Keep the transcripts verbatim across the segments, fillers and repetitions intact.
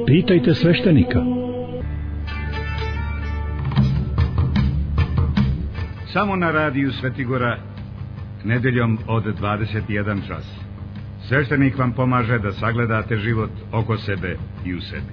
Pitajte sveštenika. Samo na radiju Svetigora, nedeljom od dvadeset jedan čas. Sveštenik vam pomaže da sagledate život oko sebe i u sebi.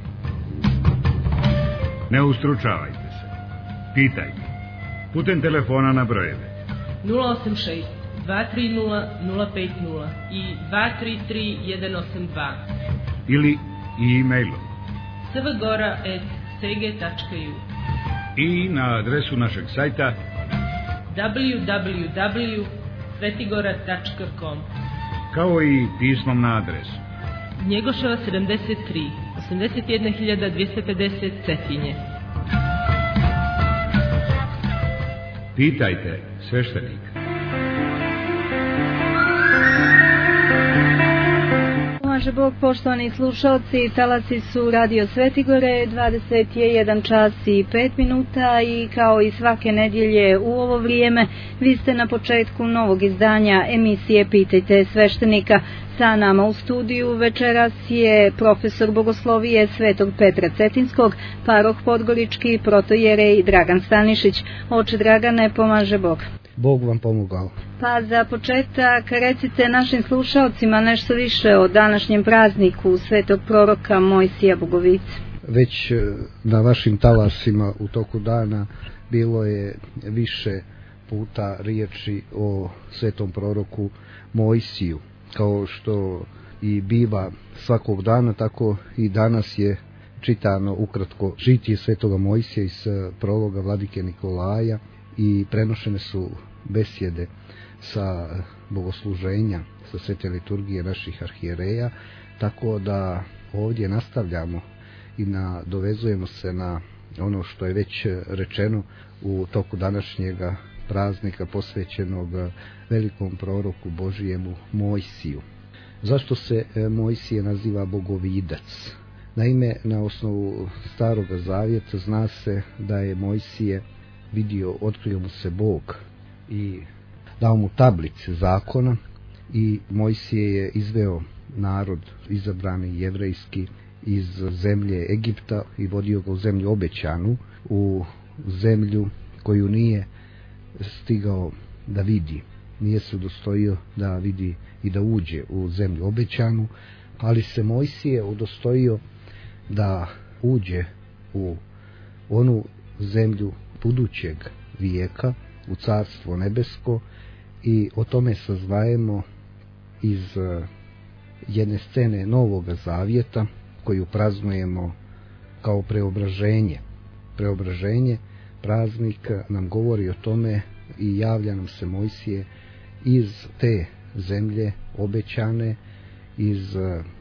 Ne ustručavajte se. Pitajte. Putem telefona na brojeve nula osam šest dva tri nula nula pet nula i dva tri tri jedan osam dva ili i e-mailom svgora at s g tačka u i na adresu našeg sajta w w w tačka svetigora tačka com, kao i pismom na adresu Njegoševa sedamdeset tri, osamdeset jedna hiljada dvjesto pedeset Cetinje. Pitajte sveštenika. Pomaže Bog, poštovani slušalci, talasi su Radio Svetigore, dvadeset jedan čas i pet minuta i kao i svake nedjelje u ovo vrijeme vi ste na početku novog izdanja emisije Pitajte sveštenika. Sa nama u studiju večeras je profesor bogoslovije Svetog Petra Cetinskog, paroh Podgorički, protojerej Dragan Stanišić. Oče Dragane, pomaže Bog. Bog vam pomogao. Pa za početak recite našim slušalcima nešto više o današnjem prazniku svetog proroka Mojsija Bogovice. Već na vašim talasima u toku dana bilo je više puta riječi o svetom proroku Mojsiju. Kao što i biva svakog dana, tako i danas je čitano ukratko žitije svetoga Mojsija iz prologa vladike Nikolaja i prenošene su besjede sa bogosluženja, sa svete liturgije naših arhijereja, tako da ovdje nastavljamo i nadovezujemo se na ono što je već rečeno u toku današnjega praznika posvećenog velikom proroku Božijemu Mojsiju. Zašto se Mojsije naziva bogovidac? Naime, na osnovu Staroga zavjeta zna se da je Mojsije vidio, otkrio mu se Bog i dao mu tablice zakona i Mojsije je izveo narod izabrani jevrejski iz zemlje Egipta i vodio ga u zemlju obećanu, u zemlju koju nije stigao da vidi, nije se udostojio da vidi i da uđe u zemlju obećanu, ali se Mojsije udostojio da uđe u onu zemlju budućeg vijeka, u carstvo nebesko, i o tome saznajemo iz jedne scene Novoga zavjeta koju praznujemo kao preobraženje. Preobraženje, praznik, nam govori o tome i javlja nam se Mojsije iz te zemlje obećane, iz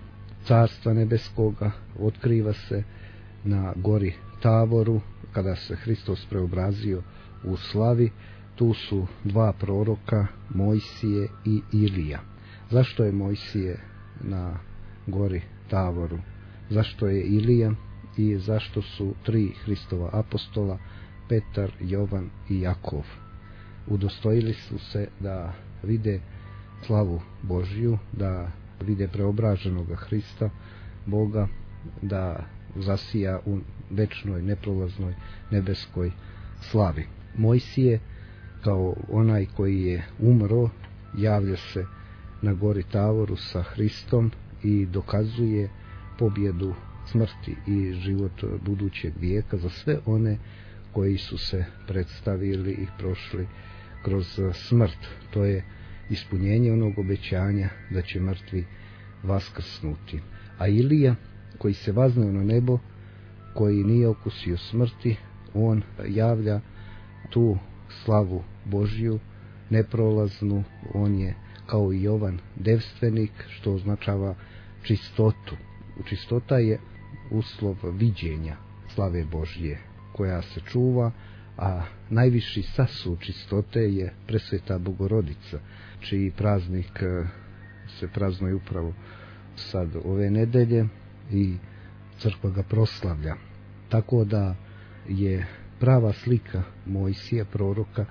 carstva nebeskoga, otkriva se na gori Tavoru kada se Hristos preobrazio u slavi. Tu su dva proroka, Mojsije i Ilija. Zašto je Mojsije na gori Tavoru? Zašto je Ilija i zašto su tri Hristova apostola, Petar, Jovan i Jakov? Udostojili su se da vide slavu Božju, da vide preobraženog Hrista, Boga, da zasija u večnoj, neprolaznoj, nebeskoj slavi. Mojsije, kao onaj koji je umro, javlja se na gori Tavoru sa Hristom i dokazuje pobjedu smrti i život budućeg vijeka za sve one koji su se predstavili i prošli kroz smrt. To je ispunjenje onog obećanja da će mrtvi vaskrsnuti. A Ilija, koji se vazneo na nebo, koji nije okusio smrti, on javlja tu slavu Božju, neprolaznu. On je kao i Jovan devstvenik, što označava čistotu. Čistota je uslov viđenja slave Božje koja se čuva, a najviši sasud čistote je presveta Bogorodica, čiji praznik se praznuje upravo sad ove nedelje i crkva ga proslavlja. Tako da je prava slika Mojsija proroka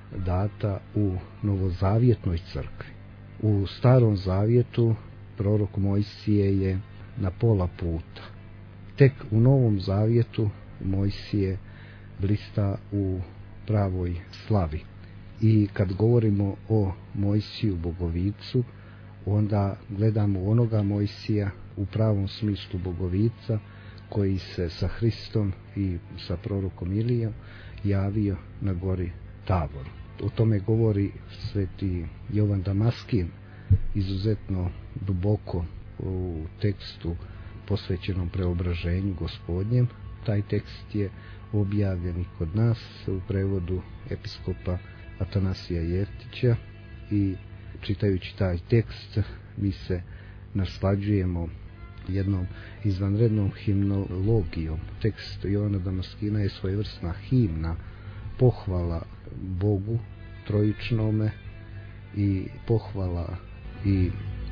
data u novozavjetnoj crkvi. U Starom zavjetu prorok Mojsije je na pola puta. tek u Novom Zavjetu Mojsije blista u pravoj slavi. I kad govorimo o Mojsiju Bogovicu, onda gledamo onoga Mojsija u pravom smislu Bogovica, koji se sa Hristom i sa prorokom Ilijom javio na gori Taboru. O tome govori sveti Jovan Damaskin izuzetno duboko u tekstu posvećenom preobraženju Gospodnjem. Taj tekst je objavljen i kod nas u prevodu episkopa Atanasija Jeftića i čitajući taj tekst mi se naslađujemo jednom izvanrednom himnologijom. Tekst Jovana Damaskina je svojevrsna himna, pohvala Bogu trojičnome i pohvala i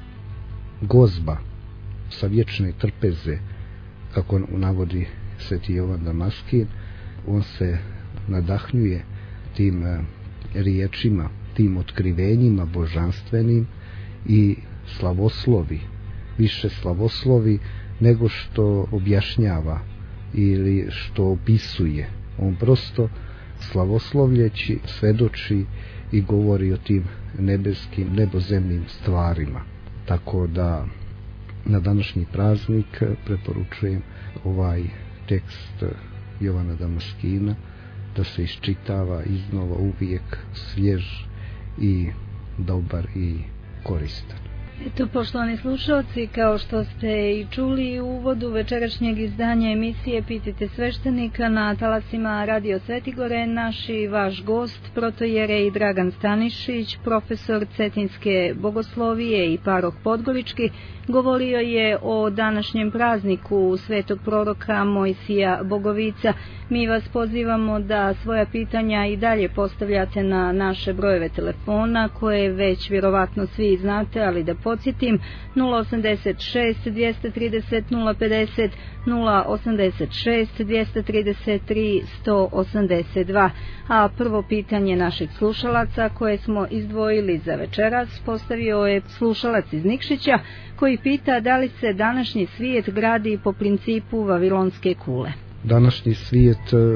gozba sa vječne trpeze, kako navodi sveti Jovan Damaskin. On se nadahnjuje tim riječima, tim otkrivenjima božanstvenim i slavoslovi, više slavoslovi nego što objašnjava ili što opisuje. On prosto slavoslovljeći svedoči i govori o tim nebeskim, nebozemnim stvarima. Tako da na današnji praznik preporučujem ovaj tekst Jovana Damaskina da se iščitava iznova, uvijek svjež i dobar i koristan. Eto, poštovani slušalci, kao što ste i čuli u uvodu večerašnjeg izdanja emisije Pitajte sveštenika na talasima Radio Svetigore, naš i vaš gost, protojerej Dragan Stanišić, profesor Cetinske bogoslovije i paroh Podgorički, govorio je o današnjem prazniku svetog proroka Mojsija Bogovica. Mi vas pozivamo da svoja pitanja i dalje postavljate na naše brojeve telefona, koje već vjerovatno svi znate, ali da podsjetim: nula osam šest dvjesto trideset nula pedeset, nula osam šest dvjesto trideset tri sto osamdeset dva. A prvo pitanje naših slušalaca koje smo izdvojili za večeras postavio je slušalac iz Nikšića, koji pita da li se današnji svijet gradi po principu Vavilonske kule. Današnji svijet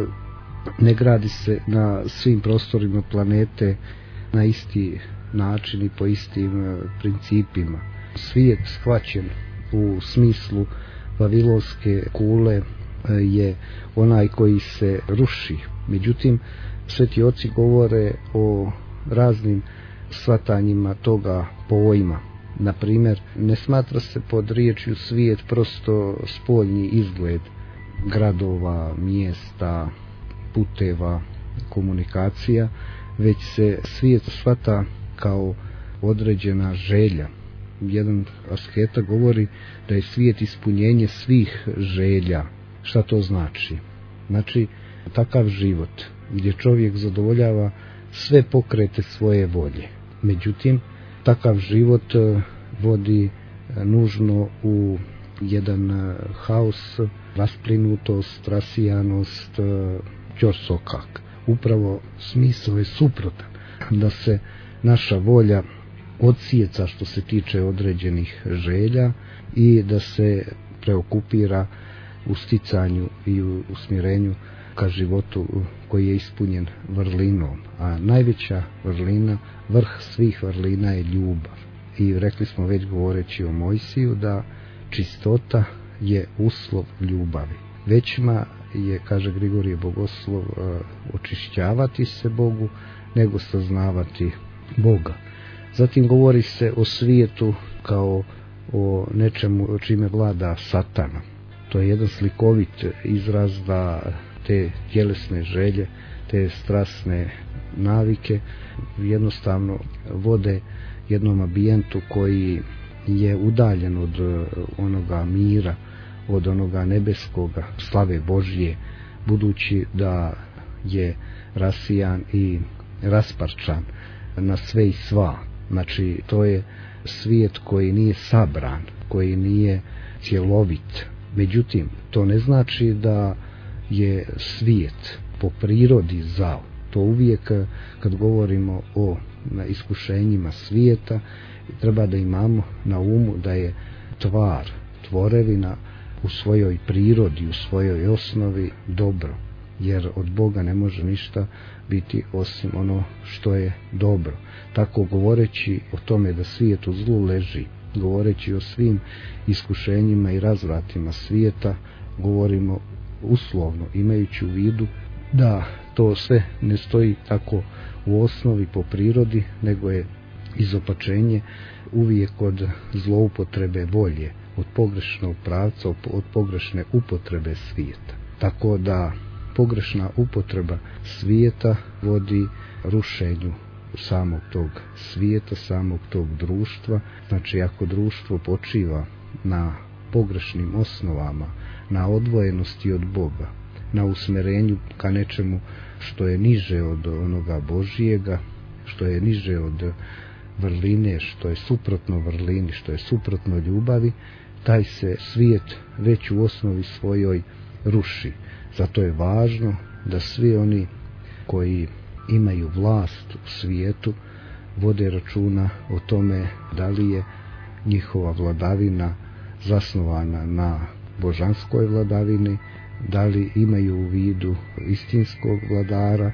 ne gradi se na svim prostorima planete na isti način i po istim principima. Svijet shvaćen u smislu Vavilonske kule je onaj koji se ruši. Međutim, sveti oci govore o raznim shvatanjima toga pojma. Na primjer, ne smatra se pod riječju svijet prosto spoljni izgled gradova, mjesta, puteva, komunikacija, već se svijet shvata kao određena želja. Jedan asketa govori da je svijet ispunjenje svih želja. Šta to znači? Znači, takav život gdje čovjek zadovoljava sve pokrete svoje volje. Međutim, takav život vodi nužno u jedan haos, rasplinutost, rasijanost, ćorsokak. Upravo smisao je suprotan, da se naša volja odsjeca što se tiče određenih želja i da se preokupira u sticanju i u usmjerenju ka životu koji je ispunjen vrlinom. A najveća vrlina, vrh svih vrlina je ljubav. I rekli smo već govoreći o Mojsiju da čistota je uslov ljubavi. Većma je, kaže Grigorije Bogoslov, očišćavati se Bogu nego saznavati Boga. Zatim govori se o svijetu kao o nečemu o čime vlada Satana. To je jedan slikovit izraz da te tjelesne želje, te strasne navike jednostavno vode jednom ambijentu koji je udaljen od onoga mira, od onoga nebeskoga, slave Božje, budući da je rasijan i rasparčan na sve i sva. Znači, to je svijet koji nije sabran, koji nije cjelovit. Međutim, to ne znači da je svijet po prirodi zao. To uvijek kad govorimo o iskušenjima svijeta treba da imamo na umu da je tvar, tvorevina u svojoj prirodi, u svojoj osnovi dobro, jer od Boga ne može ništa biti osim ono što je dobro. Tako govoreći o tome da svijet u zlu leži, govoreći o svim iskušenjima i razvratima svijeta, govorimo uslovno, imajući u vidu da to sve ne stoji tako u osnovi po prirodi, nego je izopačenje uvijek od zloupotrebe volje, od pogrešnog pravca, od pogrešne upotrebe svijeta. Tako da pogrešna upotreba svijeta vodi rušenju samog tog svijeta, samog tog društva. Znači, ako društvo počiva na pogrešnim osnovama, na odvojenosti od Boga, na usmjerenju ka nečemu što je niže od onoga Božijega, što je niže od vrline, što je suprotno vrlini, što je suprotno ljubavi, taj se svijet već u osnovi svojoj ruši. Zato je važno da svi oni koji imaju vlast u svijetu vode računa o tome da li je njihova vladavina zasnovana na božanskoj vladavini, da li imaju u vidu istinskog vladara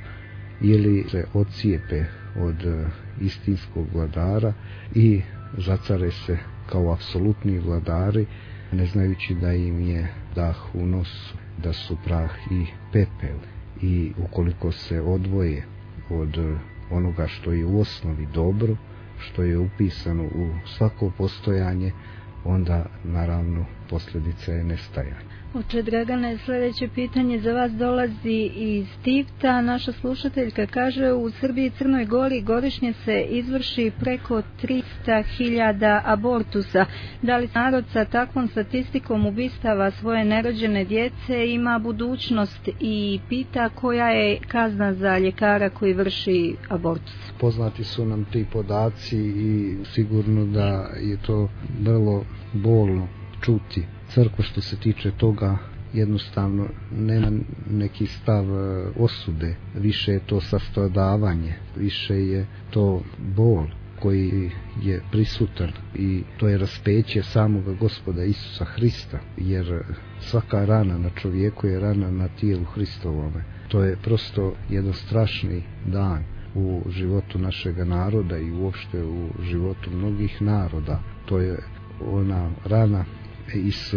ili se odcijepe od istinskog vladara i zacare se kao apsolutni vladari, ne znajući da im je dah u nosu, da su prah i pepel. I ukoliko se odvoje od onoga što je u osnovi dobro, što je upisano u svako postojanje, onda naravno posljedica je nestajanje. Oče Dragane, sljedeće pitanje za vas dolazi iz Tivta. Naša slušateljka kaže: u Srbiji i Crnoj Gori godišnje se izvrši preko tristo hiljada abortusa. Da li narod sa takvom statistikom ubistava svoje nerođene djece ima budućnost, i pita koja je kazna za ljekara koji vrši abortus? Poznati su nam ti podaci i sigurno da je to vrlo bolno čuti. Crkva što se tiče toga jednostavno nema neki stav osude, više je to sastradavanje, više je to bol koji je prisutan, i to je raspeće samoga Gospoda Isusa Hrista, jer svaka rana na čovjeku je rana na tijelu Hristovome. To je prosto jedan strašni dan u životu našega naroda i uopšte u životu mnogih naroda. To je ona rana iz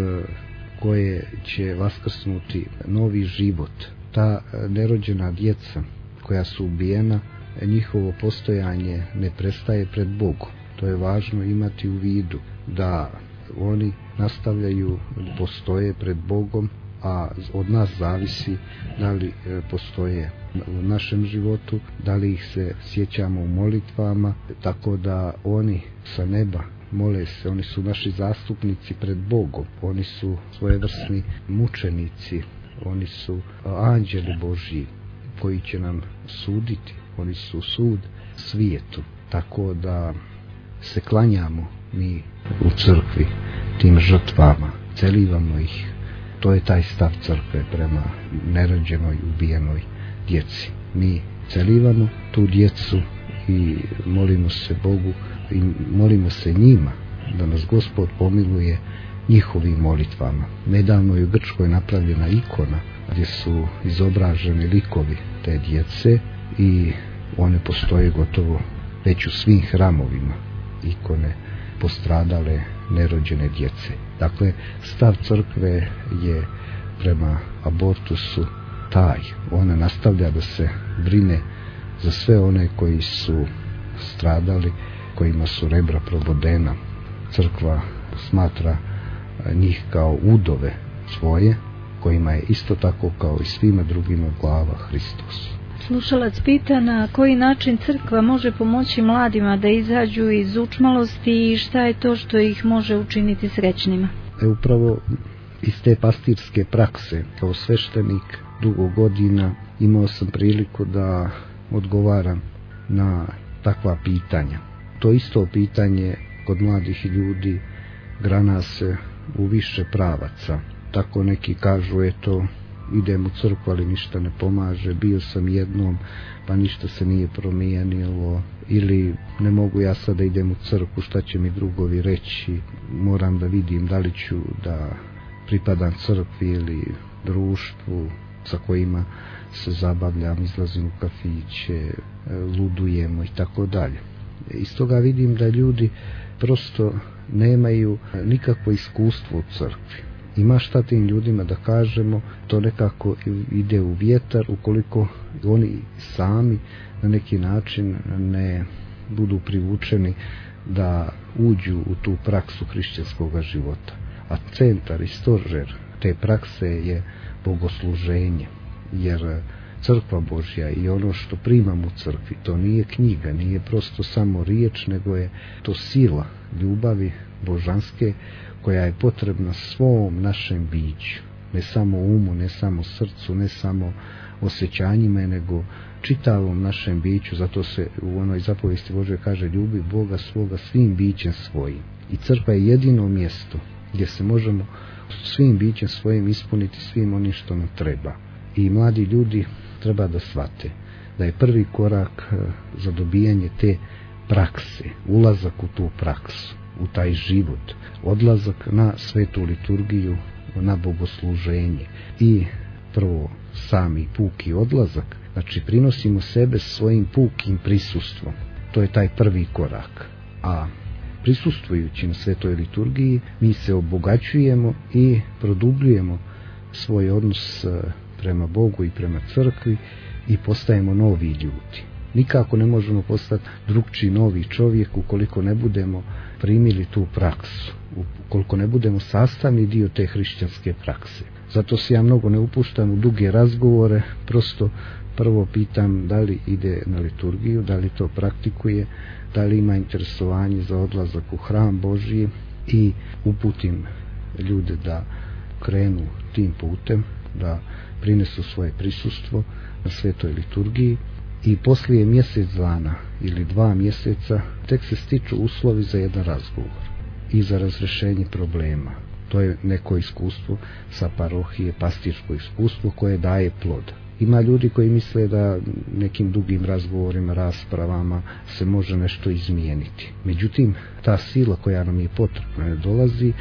koje će vaskrsnuti novi život. Ta nerođena djeca koja su ubijena, njihovo postojanje ne prestaje pred Bogom. To je važno imati u vidu, da oni nastavljaju postoje pred Bogom, a od nas zavisi da li postoje u našem životu, da li ih se sjećamo u molitvama, tako da oni sa neba mole se, oni su naši zastupnici pred Bogom, oni su svojevrsni mučenici, oni su anđeli Božji koji će nam suditi, oni su sud svijetu, tako da se klanjamo mi u crkvi tim žrtvama, celivamo ih. To je taj stav crkve prema nerođenoj, ubijenoj djeci. Mi celivamo tu djecu i molimo se Bogu i molimo se njima da nas Gospod pomiluje njihovim molitvama. Nedavno je u Grčkoj napravljena ikona gdje su izobraženi likovi te djece i one postoje gotovo već u svim hramovima, ikone postradale nerođene djece. Dakle, stav crkve je prema abortusu taj. Ona nastavlja da se brine za sve one koji su stradali, kojima su rebra probodena. Crkva smatra njih kao udove svoje, kojima je isto tako kao i svima drugima glava Hristos. Slušalac pita na koji način crkva može pomoći mladima da izađu iz učmalosti i šta je to što ih može učiniti srećnima. E upravo iz te pastirske prakse, kao sveštenik dugo godina, imao sam priliku da odgovaram na takva pitanja. To isto pitanje kod mladih ljudi grana se u više pravaca. Tako neki kažu, eto, idem u crkvu, ali ništa ne pomaže, bio sam jednom, pa ništa se nije promijenilo, ili ne mogu ja sad da idem u crkvu, šta će mi drugovi reći, moram da vidim da li ću da pripadam crkvi ili društvu sa kojima se zabavljam, izlazim u kafiće, ludujemo i tako dalje. Iz toga vidim da ljudi prosto nemaju nikakvo iskustvo u crkvi. Ima šta tim ljudima da kažemo, to nekako ide u vjetar ukoliko oni sami na neki način ne budu privučeni da uđu u tu praksu hrišćanskog života. A centar i stožer te prakse je bogosluženje, jer crkva Božja i ono što primam u crkvi, to nije knjiga, nije prosto samo riječ, nego je to sila ljubavi božanske koja je potrebna svom našem biću, ne samo umu, ne samo srcu, ne samo osjećanjima, nego čitavom našem biću. Zato se u onoj zapovesti Božje kaže: ljubi Boga svoga svim bićem svojim. I crkva je jedino mjesto gdje se možemo svim bićem svojim ispuniti svim onim što nam treba. I mladi ljudi treba da shvate da je prvi korak za dobijanje te prakse, ulazak u tu praksu, u taj život, odlazak na svetu liturgiju, na bogosluženje i prvo sami puki odlazak, znači prinosimo sebe svojim pukim prisustvom. To je taj prvi korak. A prisustvujući na svetoj liturgiji mi se obogaćujemo i produbljujemo svoj odnos prema Bogu i prema crkvi i postajemo novi ljudi. Nikako ne možemo postati drugčiji novi čovjek ukoliko ne budemo primili tu praksu, ukoliko ne budemo sastavni dio te hrišćanske prakse. Zato se ja mnogo ne upuštam u duge razgovore, prosto prvo pitam da li ide na liturgiju, da li to praktikuje, da li ima interesovanje za odlazak u hram Božji i uputim ljude da krenu tim putem, da prinesu svoje prisustvo na svetoj liturgiji i poslije mjesec dana ili dva mjeseca tek se stiču uslovi za jedan razgovor i za razrješenje problema. To je neko iskustvo sa parohije, pastirsko iskustvo koje daje plod. Ima ljudi koji misle da nekim dugim razgovorima, raspravama se može nešto izmijeniti. Međutim, ta sila koja nam je potrebna ne dolazi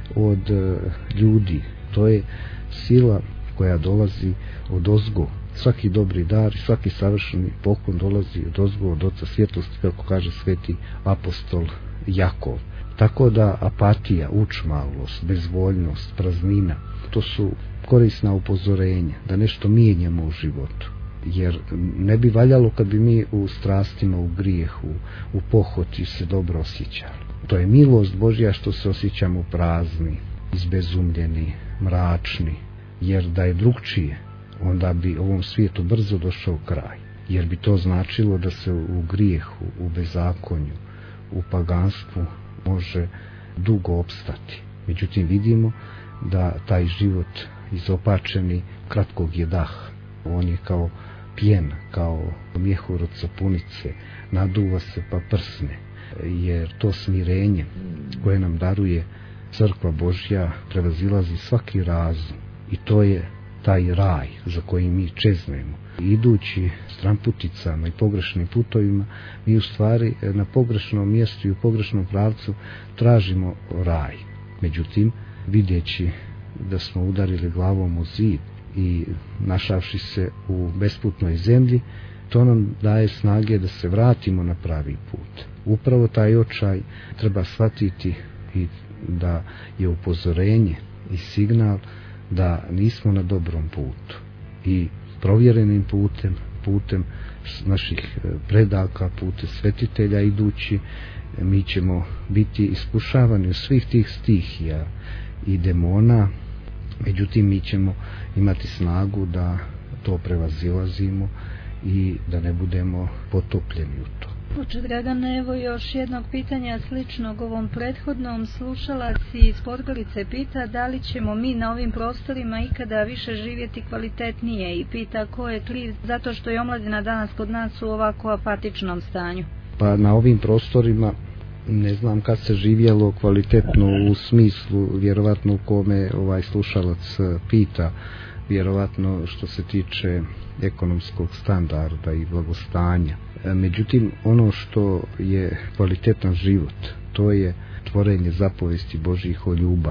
od ljudi. To je sila koja dolazi od ozgo. Svaki dobri dar i svaki savršeni poklon dolazi od ozgo, od Oca svjetlosti, kako kaže sveti apostol Jakov. Tako da apatija, učmalost, bezvoljnost, praznina, to su korisna upozorenja da nešto mijenjamo u životu. Jer ne bi valjalo kad bi mi u strastima, u grijehu, u pohoti se dobro osjećali. To je milost Božja što se osjećamo prazni, izbezumljeni, mračni, jer da je drugčije, onda bi ovom svijetu brzo došao kraj. Jer bi to značilo da se u grijehu, u bezakonju, u paganstvu može dugo opstati. Međutim, vidimo da taj život izopačeni kratkog je dah. On je kao pjen, kao mjehur od sapunice, naduva se pa prsne. Jer to smirenje koje nam daruje crkva Božja prevazilazi svaki razum. I to je taj raj za koji mi čeznemo. Idući stramputicama i pogrešnim putovima, mi u stvari na pogrešnom mjestu i u pogrešnom pravcu tražimo raj. Međutim, vidjeći da smo udarili glavom u zid i našavši se u besputnoj zemlji, to nam daje snage da se vratimo na pravi put. Upravo taj očaj treba shvatiti i da je upozorenje i signal da nismo na dobrom putu. I provjerenim putem, putem naših predaka, putem svetitelja idući, mi ćemo biti iskušavani u svih tih stihija i demona. Međutim, mi ćemo imati snagu da to prevazilazimo i da ne budemo potopljeni u to. Oče Dragane, evo još jednog pitanja sličnog ovom prethodnom. Slušalac iz Podgorice pita da li ćemo mi na ovim prostorima ikada više živjeti kvalitetnije i pita ko je kriv zato što je omladina danas kod nas u ovako apatičnom stanju. Pa na ovim prostorima ne znam kad se živjelo kvalitetno u smislu vjerovatno u kome ovaj slušalac pita, vjerovatno što se tiče ekonomskog standarda i blagostanja. Međutim, ono što je kvalitetan život, to je tvorenje zapovesti Božjih o ljubavi.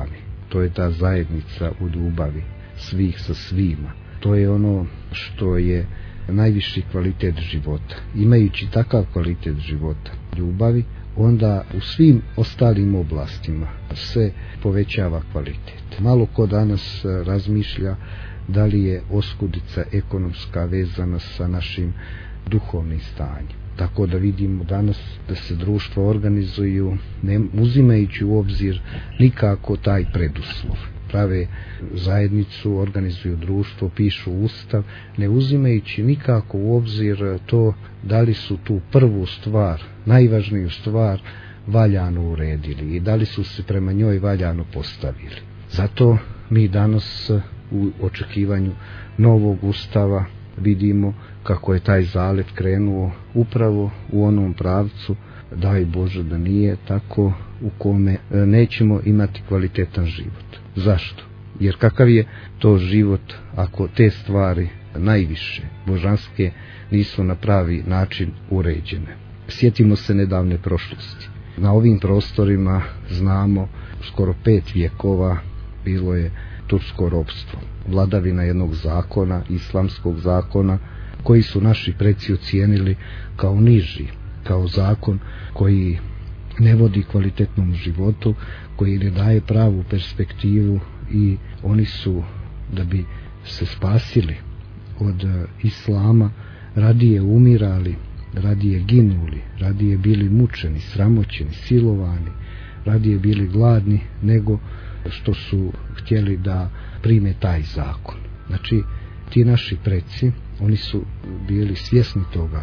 to je ta zajednica u ljubavi svih sa svima. To je ono što je najviši kvalitet života. Imajući takav kvalitet života, ljubavi, onda u svim ostalim oblastima se povećava kvalitet. Malo ko danas razmišlja da li je oskudica ekonomska vezana sa našim duhovnim stanjem. Tako da vidimo danas da se društva organizuju ne uzimajući u obzir nikako taj preduslov. Prave zajednicu, organizuju društvo, pišu ustav, ne uzimajući nikako u obzir to da li su tu prvu stvar, najvažniju stvar valjano uredili i da li su se prema njoj valjano postavili. Zato mi danas u očekivanju novog ustava vidimo kako je taj zalet krenuo upravo u onom pravcu, daj Bože da nije tako, u kome nećemo imati kvalitetan život. Zašto? Jer kakav je to život ako te stvari najviše božanske nisu na pravi način uređene? Sjetimo se nedavne prošlosti. Na ovim prostorima znamo skoro pet vjekova bilo je tursko ropstvo, vladavina jednog zakona, islamskog zakona, koji su naši preci ocijenili kao niži, kao zakon koji ne vodi kvalitetnom životu, koji ne daje pravu perspektivu i oni su, da bi se spasili od islama, radije umirali, radije ginuli, radije bili mučeni, sramoćeni, silovani, radije bili gladni, nego što su htjeli da prime taj zakon. Znači, ti naši preci, oni su bili svjesni toga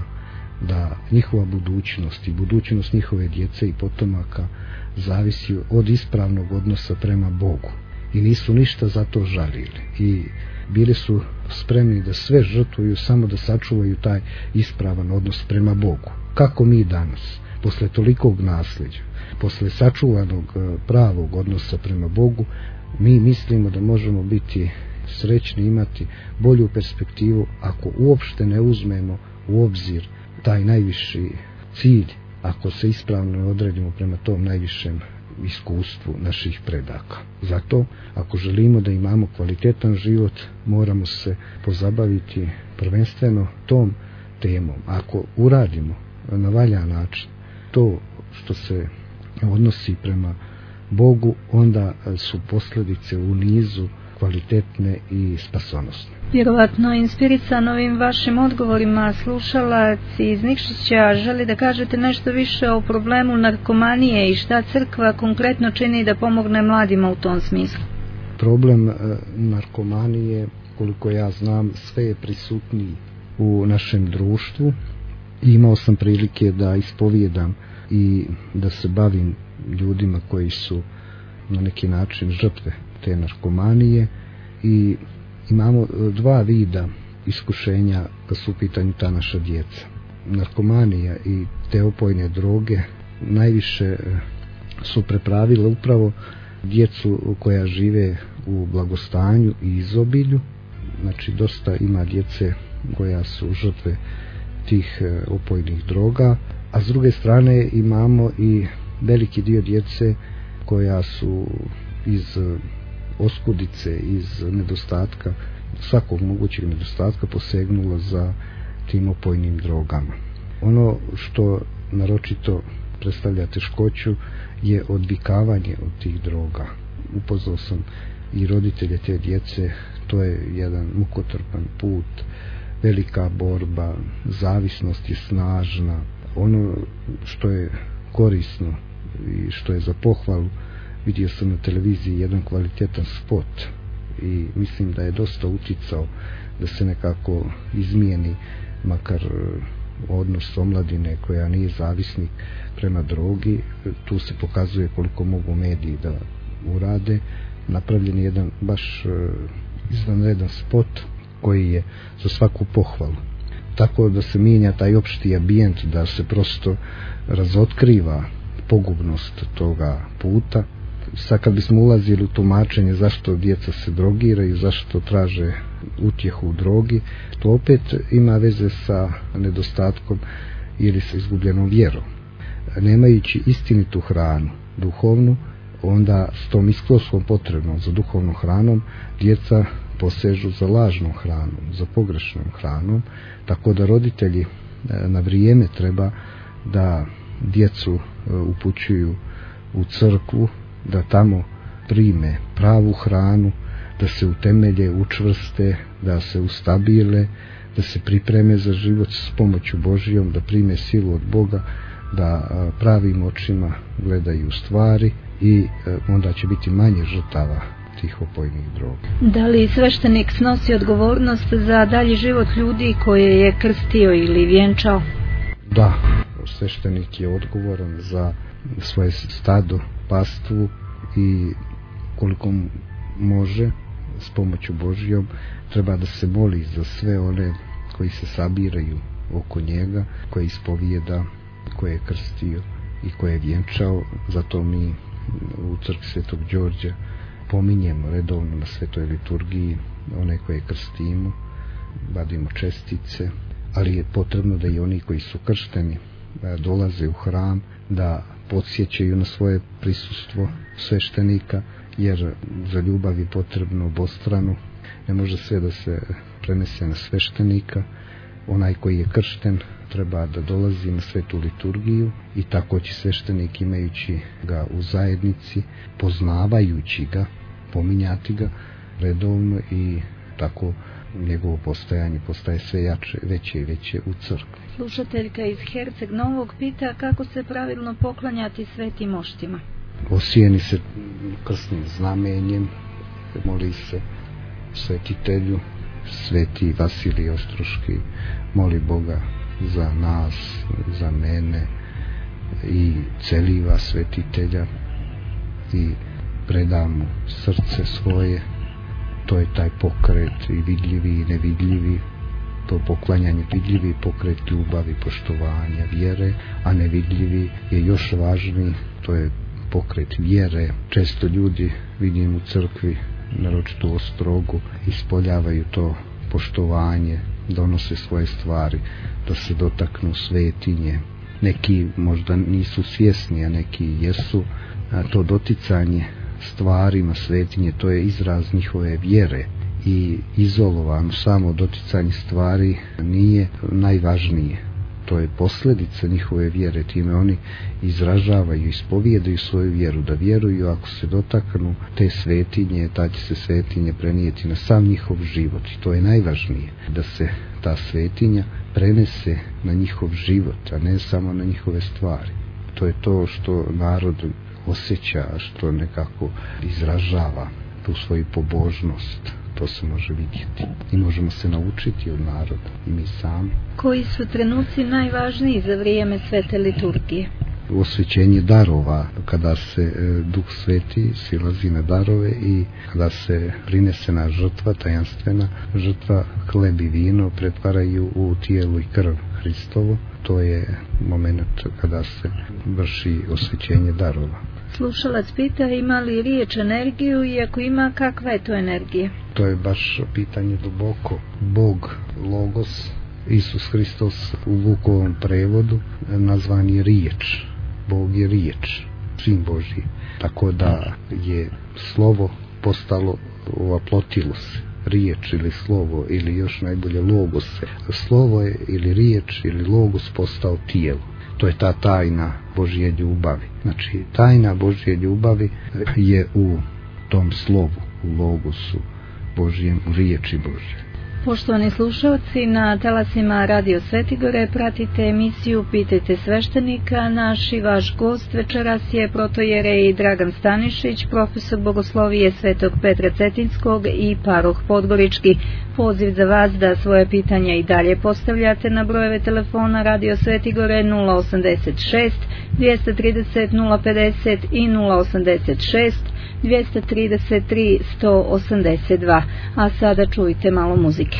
da njihova budućnost i budućnost njihove djece i potomaka zavisi od ispravnog odnosa prema Bogu. I nisu ništa za to žalili. I bili su spremni da sve žrtvuju samo da sačuvaju taj ispravan odnos prema Bogu. Kako mi danas, posle tolikog nasljeđa, posle sačuvanog pravog odnosa prema Bogu, mi mislimo da možemo biti srećni, imati bolju perspektivu ako uopšte ne uzmemo u obzir taj najviši cilj, ako se ispravno odredimo prema tom najvišem iskustvu naših predaka. Zato, ako želimo da imamo kvalitetan život, moramo se pozabaviti prvenstveno tom temom. Ako uradimo na valjan način to što se odnosi prema Bogu, onda su posljedice u nizu kvalitetne i spasonosne. Vjerovatno inspirisan ovim vašim odgovorima slušalac iz Nikšića želi da kažete nešto više o problemu narkomanije i šta crkva konkretno čini da pomogne mladima u tom smislu. Problem e, narkomanije, koliko ja znam, sve je prisutniji u našem društvu. Imao sam prilike da ispovijedam i da se bavim ljudima koji su na neki način žrtve te narkomanije i imamo dva vida iskušenja kad su u pitanju ta naša djeca. Narkomanija i te opojne droge najviše su prepravile upravo djecu koja žive u blagostanju i izobilju. Znači dosta ima djece koja su žrtve tih opojnih droga, a s druge strane imamo i veliki dio djece koja su iz oskudice, iz nedostatka, svakog mogućeg nedostatka posegnula za tim opojnim drogama. Ono što naročito predstavlja teškoću je odvikavanje od tih droga. Upoznao sam i roditelje te djece, to je jedan mukotrpan put, velika borba, zavisnost je snažna. Ono što je korisno i što je za pohvalu, vidio sam na televiziji jedan kvalitetan spot i mislim da je dosta uticao da se nekako izmijeni makar odnos omladine koja nije zavisnik prema drogi. Tu se pokazuje koliko mogu mediji da urade. Napravljen je jedan baš izvanredan spot koji je za svaku pohvalu. Tako da se mijenja taj opšti ambijent, da se prosto razotkriva pogubnost toga puta. Sad kad bismo ulazili u tumačenje zašto djeca se drogiraju, zašto traže utjehu u drogi, to opet ima veze sa nedostatkom ili sa izgubljenom vjerom. Nemajući istinitu hranu, duhovnu, onda s tom iskoskom potrebnom za duhovnom hranom djeca posežu za lažnom hranom, za pogrešnom hranom, tako da roditelji na vrijeme treba da djecu upućuju u crkvu, da tamo prime pravu hranu, da se utemelje, učvrste, da se ustabile, da se pripreme za život s pomoću Božijom, da prime silu od Boga, da pravim očima gledaju stvari i onda će biti manje žrtava tih opojnih droga. Da li sveštenik snosi odgovornost za dalji život ljudi koje je krstio ili vjenčao? Da, sveštenik je odgovoran za svoje stado, pastvu i koliko može s pomoću Božijom treba da se moli za sve one koji se sabiraju oko njega, koji ispovijeda, koje je krstio i koje je vjenčao. Zato mi u crkvi Svetog Đorđa pominjemo redovno na svetoj liturgiji one koje krstimo, vadimo čestice, ali je potrebno da i oni koji su kršteni dolaze u hram, da podsjećaju na svoje prisustvo sveštenika, jer za ljubav je potrebno obostrano. Ne može sve da se prenese na sveštenika. Onaj koji je kršten treba da dolazi na svetu liturgiju i tako će sveštenik, imajući ga u zajednici, poznavajući ga, pominjati ga redovno i tako njegovo postojanje postaje sve jače, veće i veće u crkvi. Slušateljka iz Herceg Novog pita kako se pravilno poklanjati svetim moštima. Osijeni se krstnim znamenjem, moli se svetitelju. Sveti Vasilij Ostroški moli Boga za nas, za mene i celiva svetitelja i preda mu srce svoje. To je taj pokret i vidljivi i nevidljivi, to poklanjanje, vidljivi pokret ljubavi, poštovanja, vjere, a nevidljivi je još važniji, to je pokret vjere. Često ljudi, vidim u crkvi, naročito u Ostrogu, ispoljavaju to poštovanje, donose svoje stvari, da se dotaknu svetinje. Neki možda nisu svjesni, a neki jesu. A to doticanje stvarima svetinje, to je izraz njihove vjere i izolovano samo doticanje stvari nije najvažnije. To je posljedica njihove vjere, time oni izražavaju, ispovijedaju svoju vjeru, da vjeruju ako se dotaknu te svetinje, ta će se svetinje prenijeti na sam njihov život. I to je najvažnije, da se ta svetinja prenese na njihov život, a ne samo na njihove stvari. To je to što narod osjeća, što nekako izražava tu svoju pobožnost. To se može vidjeti i možemo se naučiti od naroda i mi sami. Koji su trenuci najvažniji za vrijeme svete liturgije? Osvećenje darova, kada se e, Duh Sveti silazi na darove i kada se prinesena žrtva, tajanstvena žrtva, hleb i vino pretvaraju u tijelo i krv Hristovo. To je moment kada se vrši osvećenje darova. Slušalac pita ima li riječ energiju i ako ima, kakva je to energija? To je baš pitanje duboko. Bog, Logos, Isus Hristos u Lukovom prevodu nazvan je riječ. Bog je riječ, Sin Božji. Tako da je slovo postalo, oplotilo se. Riječ ili slovo ili još najbolje logos. Slovo je ili riječ ili logos postao tijelo. To je ta tajna Božje ljubavi. Znači, tajna Božje ljubavi je u tom slovu, u logosu Božjem, u riječi Božje. Poštovani slušalci, na talasima Radio Svetigore pratite emisiju Pitajte sveštenika. Naš i vaš gost večeras je protojerej Dragan Stanišić, profesor bogoslovije Svetog Petra Cetinskog i paroh Podgorički. Poziv za vas da svoje pitanja i dalje postavljate na brojeve telefona Radio Svetigore nula osam šest, dvjesto trideset, nula pedeset i nula osam šest, dvjesto trideset tri, sto osamdeset dva. A sada čujte malo muzike.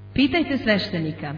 Pitajte sveštenika.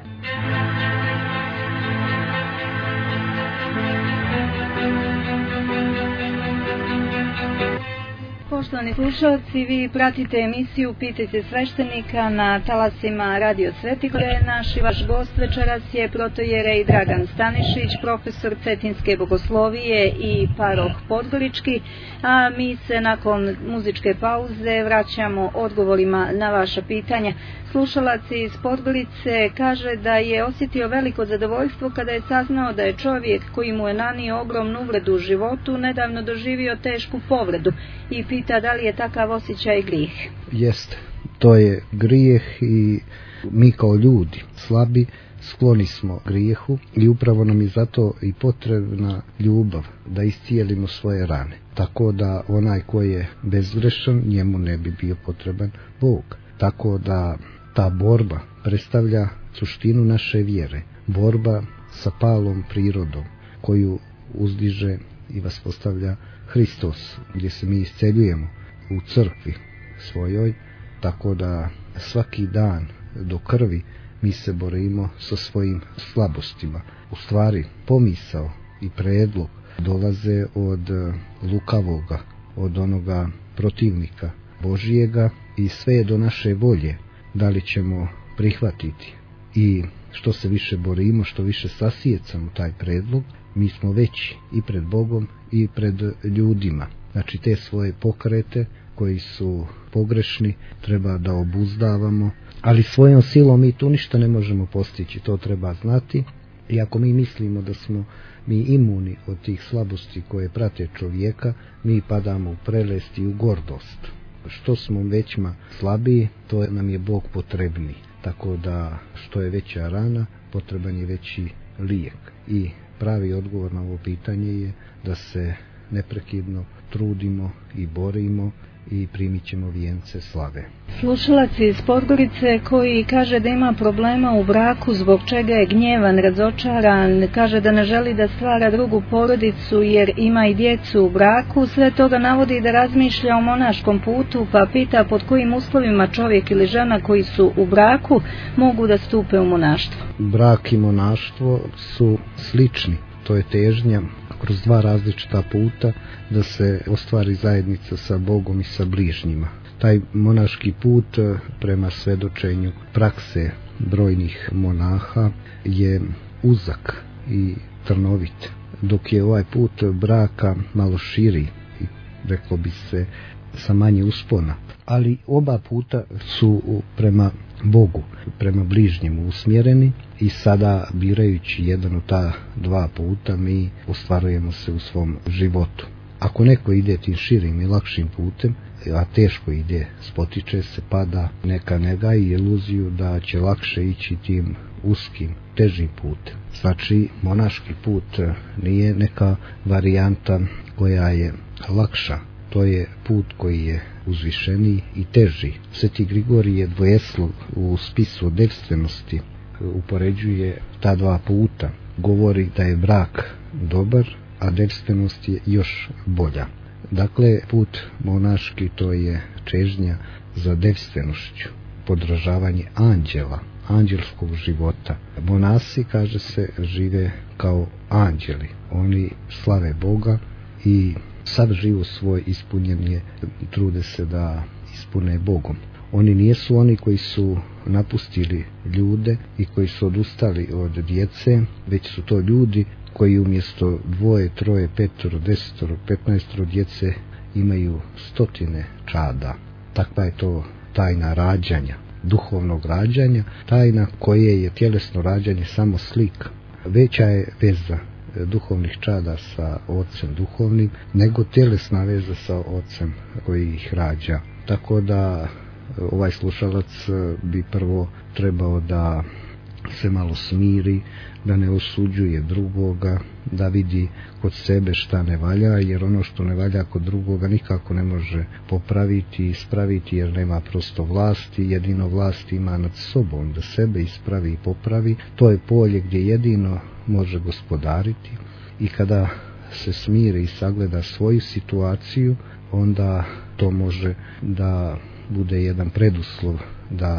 Poštovani slušalci, vi pratite emisiju Pitajte sveštenika na talasima Radio Svetigore. Naš i vaš gost večeras je protojerej Dragan Stanišić, profesor Cetinske bogoslovije i parok Podgorički, a mi se nakon muzičke pauze vraćamo odgovorima na vaša pitanja. Slušalac iz Podgorice kaže da je osjetio veliko zadovoljstvo kada je saznao da je čovjek koji mu je nanio ogromnu uvredu u životu nedavno doživio tešku povredu i pita da li je takav osjećaj grijeh. Jeste, to je grijeh i mi kao ljudi slabi skloni smo grijehu i upravo nam je zato i potrebna ljubav da iscijelimo svoje rane. Tako da onaj ko je bezgrešan, njemu ne bi bio potreban Bog. Tako da ta borba predstavlja suštinu naše vjere. Borba sa palom prirodom koju uzdiže i vaspostavlja Hristos, gdje se mi isceljujemo u crkvi svojoj, tako da svaki dan do krvi mi se borimo sa svojim slabostima. U stvari, pomisao i predlog dolaze od lukavoga, od onoga protivnika Božijega i sve je do naše volje da li ćemo prihvatiti. I što se više borimo, što više sasijecamo taj predlog, mi smo veći i pred Bogom i pred ljudima. Znači te svoje pokrete koji su pogrešni treba da obuzdavamo, ali svojom silom mi tu ništa ne možemo postići, to treba znati. I ako mi mislimo da smo mi imuni od tih slabosti koje prate čovjeka, mi padamo u prelest i u gordost. Što smo većma slabiji, to nam je Bog potrebni. Tako da što je veća rana, potreban je veći lijek. I pravi odgovor na ovo pitanje je da se neprekidno trudimo i borimo i primit ćemo vijence slave. Slušalac iz Podgorice koji kaže da ima problema u braku, zbog čega je gnjevan, razočaran, kaže da ne želi da stvara drugu porodicu jer ima i djecu u braku, sve toga navodi da razmišlja o monaškom putu, pa pita pod kojim uslovima čovjek ili žena koji su u braku mogu da stupe u monaštvo. Brak i monaštvo su slični, to je težnja kroz dva različita puta da se ostvari zajednica sa Bogom i sa bližnjima. Taj monaški put prema svedočenju prakse brojnih monaha je uzak i trnovit, dok je ovaj put braka malo širi i reklo bi se sa manje uspona. Ali oba puta su prema Bogu, prema bližnjemu usmjereni i sada birajući jedan od ta dva puta mi ostvarujemo se u svom životu. Ako neko ide tim širim i lakšim putem, a teško ide, spotiče se, pada, neka ne gaji iluziju da će lakše ići tim uskim, težim putem. Znači, monaški put nije neka varijanta koja je lakša. To je put koji je uzvišeniji i teži. Sveti Grigorije Dvojeslov u spisu o devstvenosti upoređuje ta dva puta. Govori da je brak dobar, a devstvenost je još bolja. Dakle, put monaški to je čežnja za devstvenošću, podražavanje anđela, anđelskog života. Monasi, kaže se, žive kao anđeli. Oni slave Boga i sav život svoj ispunjen je, trude se da ispune Bogom. Oni nijesu oni koji su napustili ljude i koji su odustali od djece, već su to ljudi koji umjesto dvoje, troje, petoro, desetoro, petnaestoro djece imaju stotine čada. Takva je to tajna rađanja, duhovnog rađanja, tajna koje je tjelesno rađanje samo slika. Veća je veza duhovnih čada sa ocem duhovnim nego tjelesna veza sa ocem koji ih rađa. Tako da ovaj slušalac bi prvo trebao da se malo smiri, da ne osuđuje drugoga, da vidi kod sebe šta ne valja, jer ono što ne valja kod drugoga nikako ne može popraviti i ispraviti, jer nema prosto vlasti. Jedino vlast ima nad sobom da sebe ispravi i popravi. To je polje gdje jedino može gospodariti i kada se smiri i sagleda svoju situaciju, onda to može da bude jedan preduslov da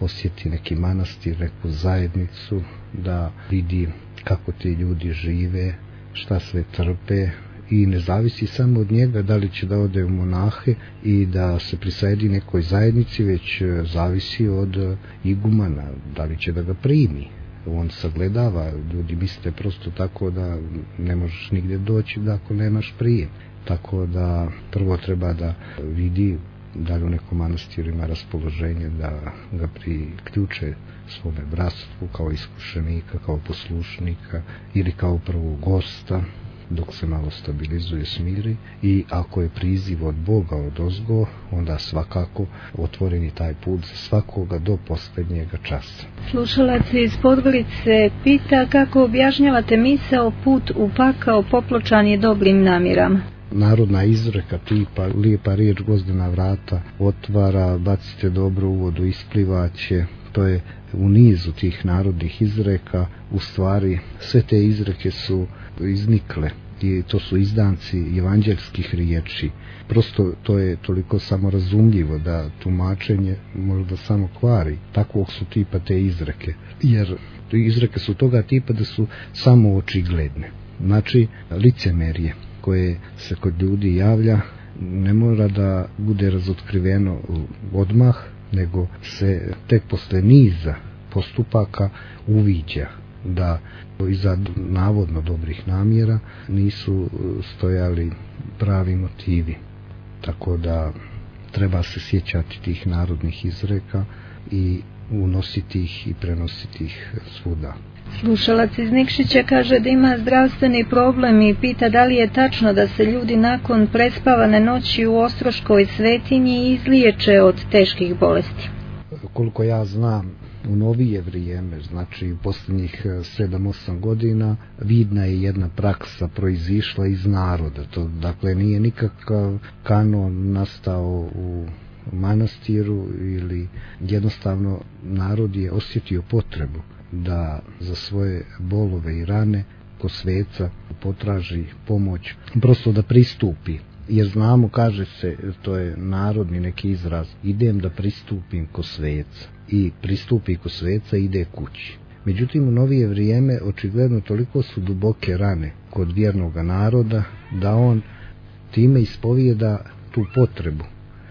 posjeti neki manastir, neku zajednicu, da vidi kako ti ljudi žive, šta sve trpe, i ne zavisi samo od njega da li će da ode u monahe i da se prisajedi nekoj zajednici, već zavisi od igumana, da li će da ga primi. On sagledava, ljudi misle prosto tako da ne možeš nigdje doći da ako nemaš prijem. Tako da prvo treba da vidi da li u nekom manastiru ima raspoloženje da ga priključe svome bratstvu kao iskušenika, kao poslušnika ili kao prvog gosta, dok se malo stabilizuje, smiri, i ako je priziv od Boga odozgo, onda svakako otvoren je taj put za svakoga do posljednjega časa. Slušalac iz Podgorice pita kako objašnjavate misao put u pakao popločan je dobrim namjerama. Narodna izreka tipa lijepa riječ gozdena vrata otvara, bacite dobro u vodu, isplivaće. To je u nizu tih narodnih izreka. U stvari sve te izreke su iznikle i to su izdanci evanđelskih riječi. Prosto to je toliko samorazumljivo da tumačenje možda samo kvari. Takvog su tipa te izreke, jer izreke su toga tipa da su samo očigledne. Znači licemerje koje se kod ljudi javlja ne mora da bude razotkriveno odmah, nego se tek posle niza postupaka uviđa da iza navodno dobrih namjera nisu stojali pravi motivi. Tako da treba se sjećati tih narodnih izreka i unositi ih i prenositi ih svuda. Slušalac iz Nikšića kaže da ima zdravstveni problem i pita da li je tačno da se ljudi nakon prespavane noći u Ostroškoj svetinji izliječe od teških bolesti. Koliko ja znam, u novije vrijeme, znači u posljednjih sedam osam godina, vidna je jedna praksa proizišla iz naroda. To, dakle, nije nikakav kanon nastao u manastiru ili jednostavno narod je osjetio potrebu da za svoje bolove i rane kod sveca potraži pomoć, prosto da pristupi. Jer znamo, kaže se, to je narodni neki izraz, idem da pristupim kod sveca. I pristupi kod sveca, ide kući. Međutim, u novije vrijeme očigledno toliko su duboke rane kod vjernog naroda da on time ispovijeda tu potrebu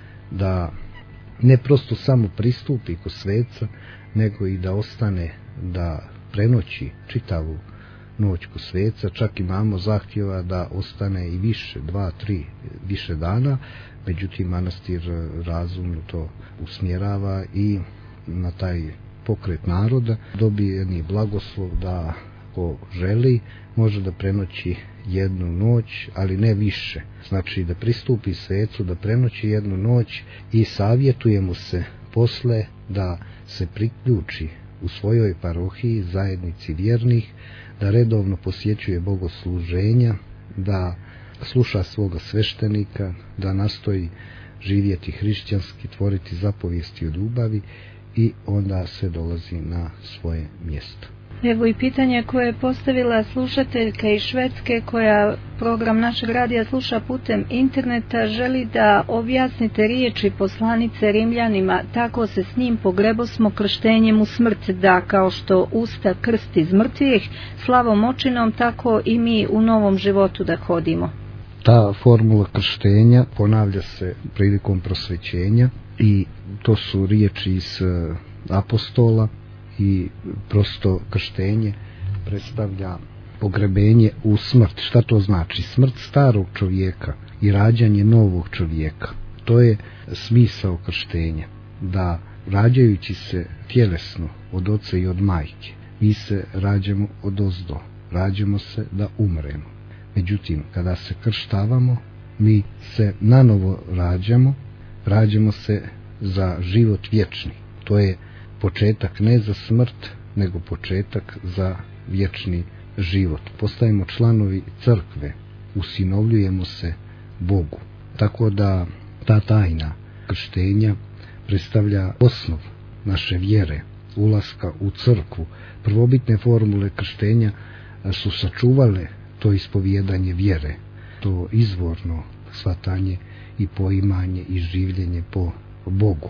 da ne prosto samo pristupi kod sveca, nego i da ostane da prenoći čitavu noć kod sveca. Čak imamo zahtjeva da ostane i više, dva, tri, više dana. Međutim, manastir razumno to usmjerava i na taj pokret naroda dobije jedni blagoslov da ko želi može da prenoći jednu noć, ali ne više. Znači da pristupi svecu, da prenoći jednu noć i savjetuje mu se posle da se priključi u svojoj parohiji zajednici vjernih, da redovno posjećuje bogosluženja, da sluša svoga sveštenika, da nastoji živjeti hrišćanski, tvoriti zapovijesti od ljubavi i onda se dolazi na svoje mjesto. Evo i pitanje koje je postavila slušateljka iz Švedske koja program našeg radija sluša putem interneta, želi da objasnite riječi poslanice Rimljanima, tako se s njim pogrebosmo krštenjem u smrt, da kao što usta krst iz mrtvih slavom očinom, tako i mi u novom životu da hodimo. Ta formula krštenja ponavlja se prilikom prosvećenja i to su riječi iz apostola. I prosto krštenje predstavlja pogrebenje u smrt. Šta to znači? Smrt starog čovjeka i rađanje novog čovjeka. To je smisao krštenja. Da rađajući se tjelesno od oca i od majke, mi se rađamo od ozdo. Rađamo se da umremo. Međutim, kada se krštavamo, mi se nanovo rađamo. Rađamo se za život vječni. To je početak ne za smrt, nego početak za vječni život. Postajemo članovi crkve, usinovljujemo se Bogu. Tako da ta tajna krštenja predstavlja osnov naše vjere, ulaska u crkvu. Prvobitne formule krštenja su sačuvale to ispovijedanje vjere, to izvorno shvatanje i poimanje i življenje po Bogu.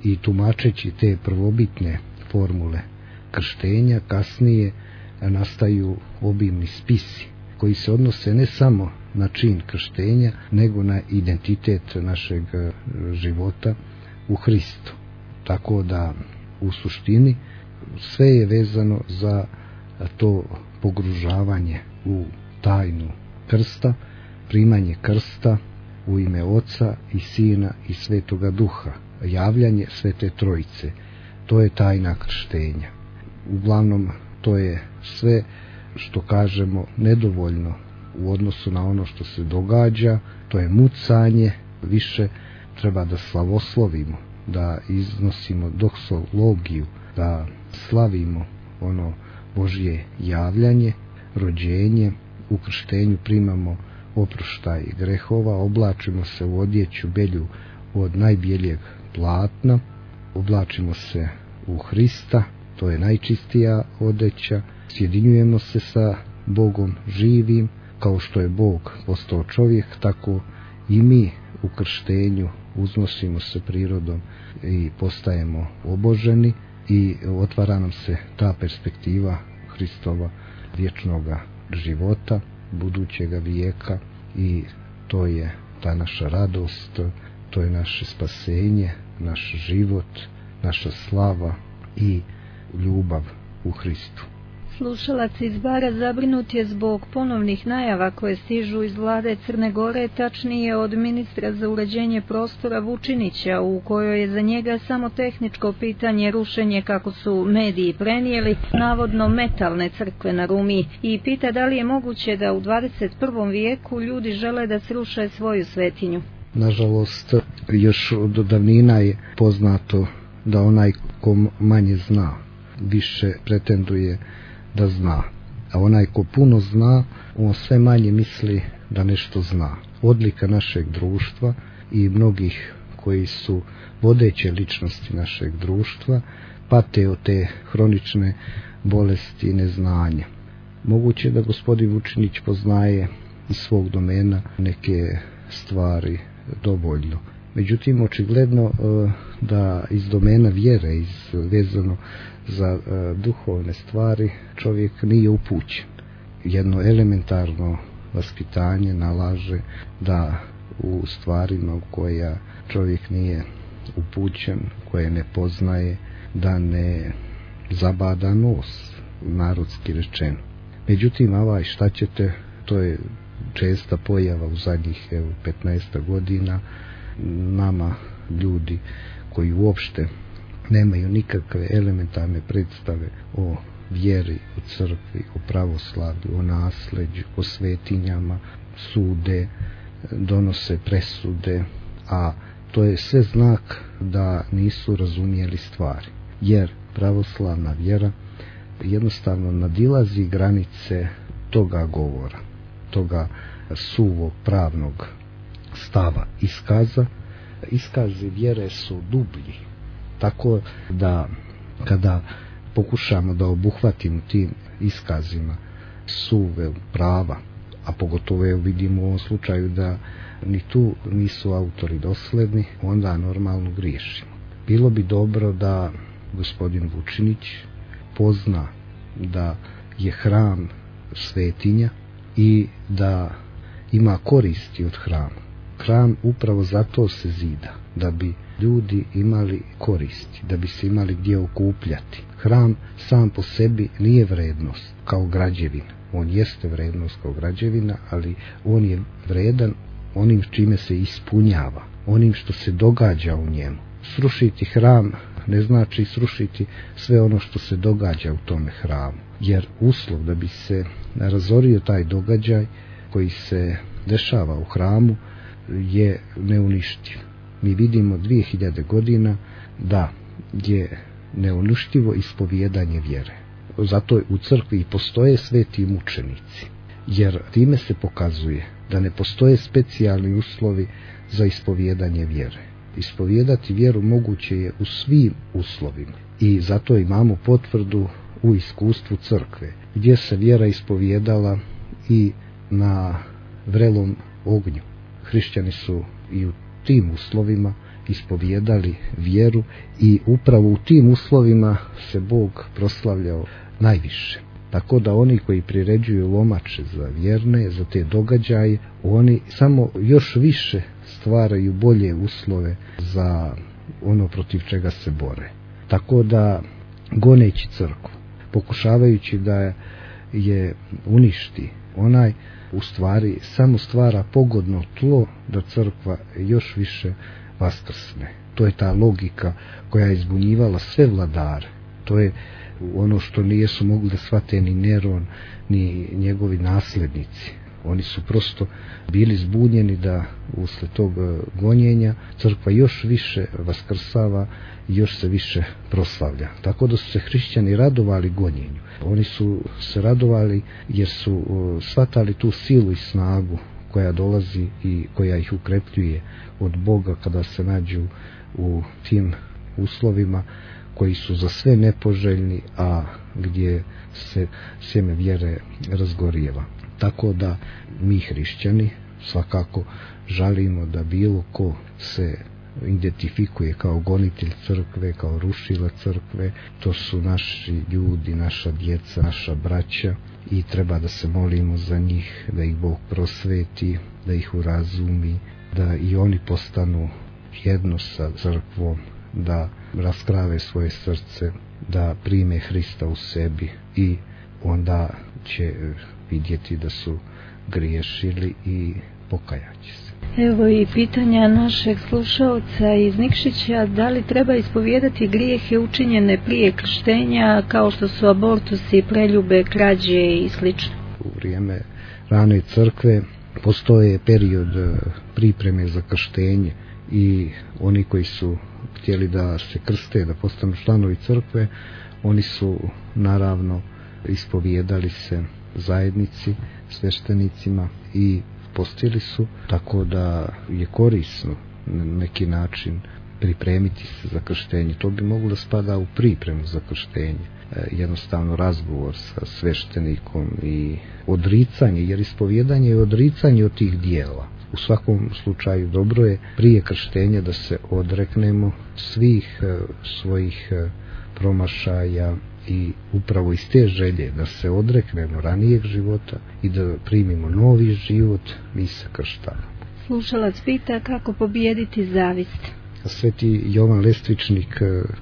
i tumačeći te prvobitne formule krštenja, kasnije nastaju obimni spisi koji se odnose ne samo na čin krštenja, nego na identitet našeg života u Hristu. Tako da u suštini sve je vezano za to pogružavanje u tajnu krsta, primanje krsta u ime Oca i Sina i Svetoga Duha, javljanje Svete Trojice. To je tajna krštenja. Uglavnom, to je sve što kažemo nedovoljno u odnosu na ono što se događa, to je mucanje, više treba da slavoslovimo, da iznosimo doksologiju, da slavimo ono Božje javljanje, rođenje, u krštenju primamo oproštaj grehova, oblačimo se u odjeću belju od najbjelijeg platna, oblačimo se u Hrista, to je najčistija odeća, sjedinjujemo se sa Bogom živim, kao što je Bog postao čovjek, tako i mi u krštenju uznosimo se prirodom i postajemo oboženi i otvara nam se ta perspektiva Hristova vječnoga života, budućega vijeka, i to je ta naša radost, to je naše spasenje, naš život, naša slava i ljubav u Hristu. Slušalac iz Bara zabrinut je zbog ponovnih najava koje stižu iz vlade Crne Gore, tačnije od ministra za uređenje prostora Vučinića, u kojoj je za njega samo tehničko pitanje rušenje, kako su mediji prenijeli, navodno metalne crkve na Rumi, i pita da li je moguće da u dvadeset prvom vijeku ljudi žele da sruše svoju svetinju. Nažalost, još od davnina je poznato da onaj ko manje zna, više pretenduje da zna, a onaj ko puno zna, on sve manje misli da nešto zna. Odlika našeg društva i mnogih koji su vodeće ličnosti našeg društva pate od te hronične bolesti neznanja. Moguće da gospodin Vučinić poznaje iz svog domena neke stvari dovoljno. Međutim, očigledno da iz domena vjere, iz vezano za duhovne stvari, čovjek nije upućen. Jedno elementarno vaspitanje nalaže da u stvarima u koja čovjek nije upućen, koje ne poznaje, da ne zabada nos, narodski rečeno. Međutim, avaj, šta ćete, to je česta pojava u zadnjih evo, petnaest godina. Nama ljudi koji uopšte nemaju nikakve elementarne predstave o vjeri, o crkvi, o pravoslavlju, o nasleđu, o svetinjama, sude, donose presude, a to je sve znak da nisu razumjeli stvari, jer pravoslavna vjera jednostavno nadilazi granice toga govora, toga suvog pravnog stava iskaza. Iskazi vjere su dublji, tako da kada pokušamo da obuhvatimo tim iskazima suve prava, a pogotovo vidimo u ovom slučaju da ni tu nisu autori dosledni, onda normalno griješimo. Bilo bi dobro da gospodin Vučinić pozna da je hram svetinja i da ima koristi od hrama. Hram upravo zato se zida, da bi ljudi imali koristi, da bi se imali gdje okupljati. Hram sam po sebi nije vrednost kao građevina. On jeste vrednost kao građevina, ali on je vredan onim čime se ispunjava, onim što se događa u njemu. Srušiti hram ne znači srušiti sve ono što se događa u tome hramu, jer uslov da bi se razorio taj događaj koji se dešava u hramu je neuništiv. Mi vidimo dvije hiljade godina da je neuništivo ispovijedanje vjere. Zato u crkvi postoje sveti mučenici, jer time se pokazuje da ne postoje specijalni uslovi za ispovijedanje vjere. Ispovijedati vjeru moguće je u svim uslovima i zato imamo potvrdu u iskustvu crkve, gdje se vjera ispovijedala i na vrelom ognju. Hrišćani su i u tim uslovima ispovijedali vjeru i upravo u tim uslovima se Bog proslavljao najviše. Tako da oni koji priređuju lomače za vjerne, za te događaje, oni samo još više stvaraju bolje uslove za ono protiv čega se bore. Tako da goneći crkvu, pokušavajući da je uništi, onaj u stvari samo stvara pogodno tlo da crkva još više vaskrsne. To je ta logika koja je izbunjivala sve vladare. To je ono što nijesu mogli da shvate ni Neron, ni njegovi nasljednici. Oni su prosto bili zbunjeni da usled tog gonjenja crkva još više vaskrsava i još se više proslavlja. Tako da su se hrišćani radovali gonjenju. Oni su se radovali jer su shvatali tu silu i snagu koja dolazi i koja ih ukrepljuje od Boga kada se nađu u tim uslovima koji su za sve nepoželjni, a gdje se sjeme vjere razgorijeva. Tako da mi hrišćani svakako žalimo da bilo ko se identifikuje kao gonitelj crkve, kao rušila crkve, to su naši ljudi, naša djeca, naša braća i treba da se molimo za njih, da ih Bog prosveti, da ih urazumi, da i oni postanu jedno sa crkvom, da raskrave svoje srce, da prime Hrista u sebi i onda će vidjeti da su griješili i pokajaći se. Evo i pitanja našeg slušalca iz Nikšića, da li treba ispovijedati grijehe učinjene prije krštenja kao što su abortusi, preljube, krađe i slično? U vrijeme rane crkve postoje period pripreme za krštenje i oni koji su htjeli da se krste, da postanu članovi crkve, oni su naravno ispovijedali se zajednici, sveštenicima i postili su, tako da je korisno na neki način pripremiti se za krštenje. To bi moglo da spada u pripremu za krštenje. E, jednostavno razgovor sa sveštenikom i odricanje, jer ispovijedanje je odricanje od tih dijela. U svakom slučaju dobro je prije krštenja da se odreknemo svih e, svojih e, promašaja i upravo iz te želje da se odreknemo ranijeg života i da primimo novi život, mi se krštamo. Slušalac pita kako pobijediti zavist. Sveti Jovan Lestvičnik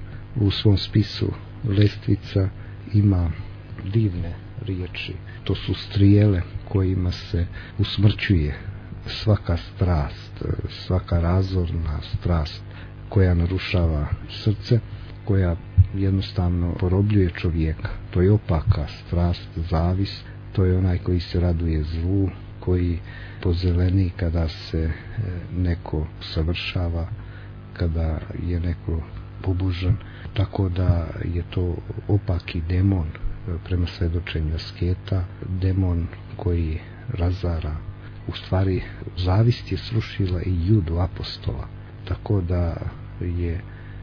u svom spisu Lestvica ima divne riječi. To su strijele kojima se usmrćuje svaka strast, svaka razorna strast koja narušava srce, koja jednostavno porobljuje čovjeka. To je opaka strast, zavist, to je onaj koji se raduje zlu, koji pozeleni kada se neko savršava, kada je neko pobožan, tako da je to opaki demon prema svedočenju asketa, demon koji razara. U stvari zavist je srušila i Judu apostola, tako da je